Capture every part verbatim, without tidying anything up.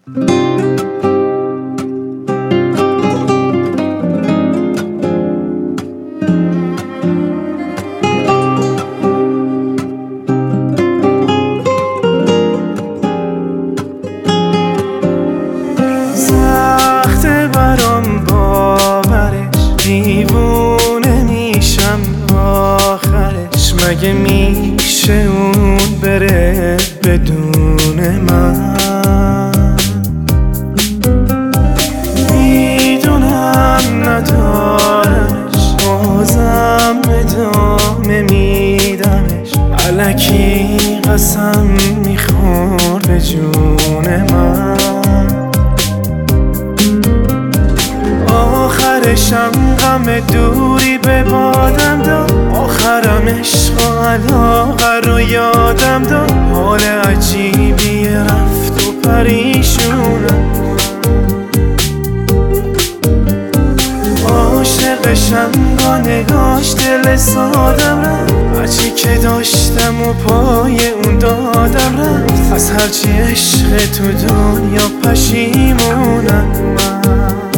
سخته برام باورش، دیوونه میشم آخرش. مگه میشه اون بره بدون من؟ میدونم ندارمش، بازم ادامه میدمش. الکی قسم میخور به جون من. آخرشم غم دوری به بادم داد، آخرم عشق و علاقه رو یادم داد. حال عجیبی رفت و پریشونم، عاشقشم با نگاش دل سادم رفت. هرچی که داشتم و پای اون دادم رفت. از هرچی عشق تو دنیا پشیمونم من.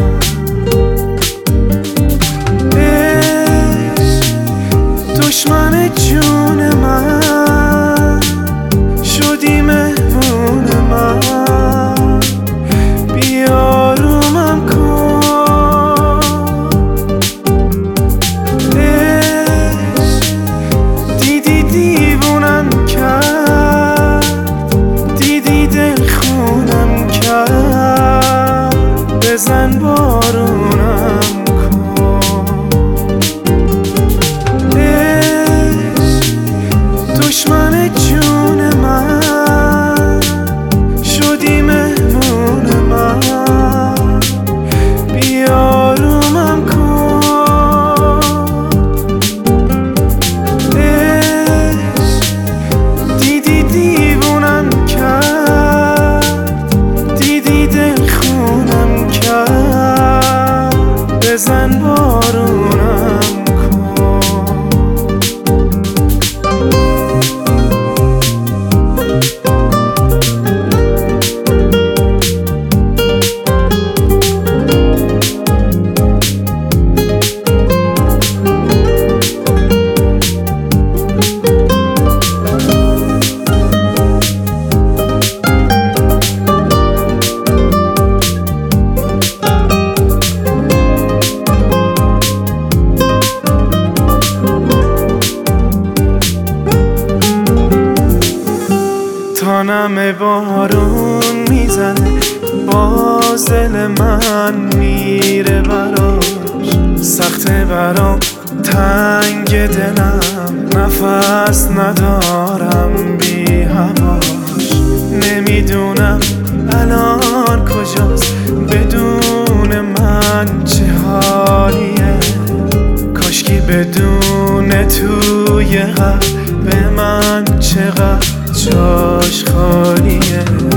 دشمن جون من شدی مهمون من، بیارومم کن. عشق دیدی دیوونم کرد، دیدی دل خونم کرد. بزن بارونم دشمن جون من شدی مهمون من، بیارومم کن. عشق دیدی دیوونم کرد، دیدی دل خونم کرد. بزن بارونم تانم بارون میزنه، باز دل من میره براش. سخته برام تنگ دلم، نفس ندارم بی هواش. نمیدونم الان کجاست، بدون من چه حالیه. کاشکی بدون توی قلب من چقدر جاش خالیه.